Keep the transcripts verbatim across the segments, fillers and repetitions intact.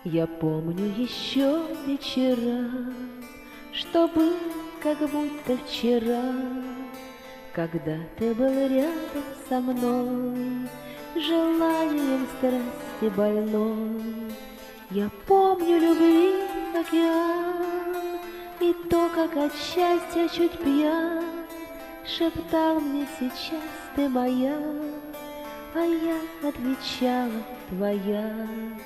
Я помню еще вечера, что был как будто вчера, когда ты был рядом со мной, желанием страсти больной. Я помню любви океан и то, как от счастья чуть пьян шептал мне: сейчас ты моя, а я отвечала: твоя.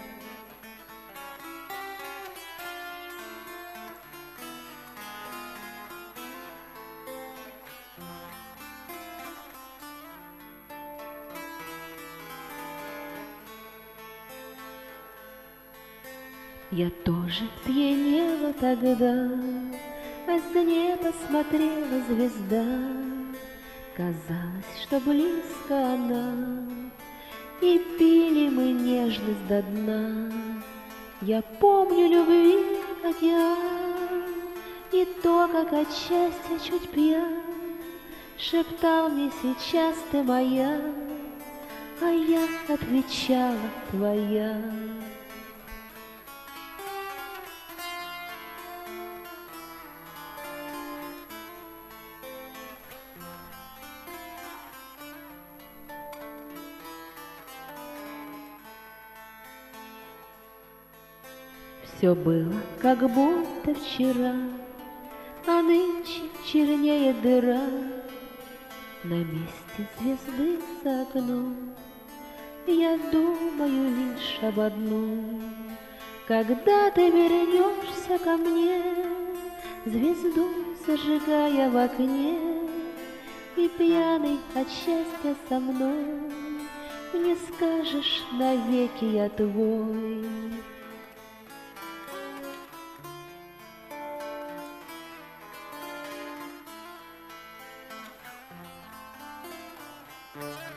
Я тоже пьянела тогда, а с неба смотрела звезда. Казалось, что близко она, и пили мы нежность до дна. Я помню любви океан и то, как от счастья чуть пьян шептал мне: сейчас ты моя, а я отвечала: твоя. Все было как будто вчера, а нынче чернее дыра на месте звезды за окном. Я думаю лишь об одном: когда ты вернешься ко мне, звезду зажигая в окне, и пьяный от счастья со мной мне скажешь: навеки я твой. Thank you.